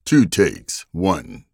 Two takes. One.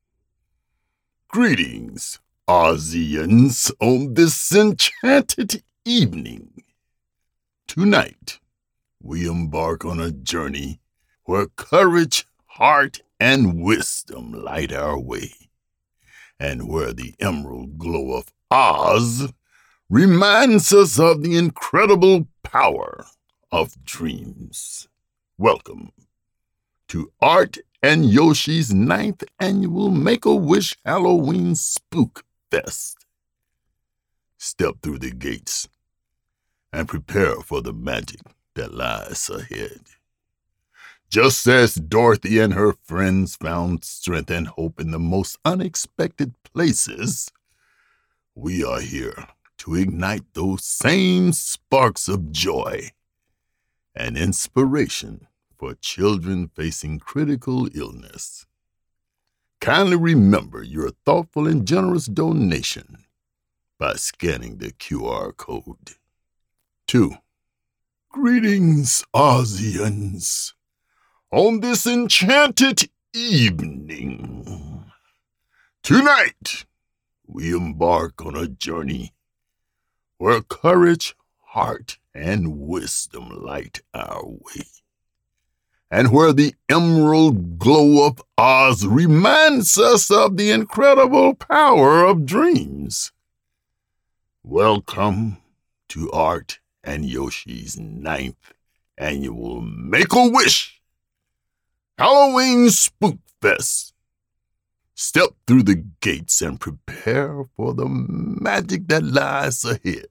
Greetings, Ozians, on this enchanted evening. Tonight, we embark on a journey where courage, heart, and wisdom light our way, and where the emerald glow of Oz reminds us of the incredible power of dreams. Welcome to Art and Yoshi's 9th annual Make-A-Wish Halloween Spook Fest. Step through the gates and prepare for the magic that lies ahead. Just as Dorothy and her friends found strength and hope in the most unexpected places, we are here to ignite those same sparks of joy and inspiration for children facing critical illness. Kindly remember your thoughtful and generous donation by scanning the QR code. 2. Greetings, Ozians, on this enchanted evening. Tonight, we embark on a journey where courage, heart, and wisdom light our way, and where the emerald glow of Oz reminds us of the incredible power of dreams. Welcome to Art and Yoshi's 9th annual Make-A-Wish Halloween Spook Fest. Step through the gates and prepare for the magic that lies ahead.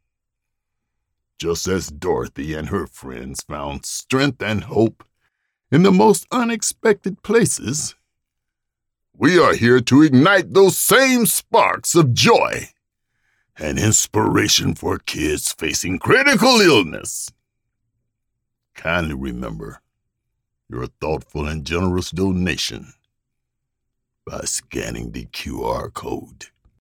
Just as Dorothy and her friends found strength and hope in the most unexpected places, we are here to ignite those same sparks of joy and inspiration for kids facing critical illness. Kindly remember your thoughtful and generous donation by scanning the QR code.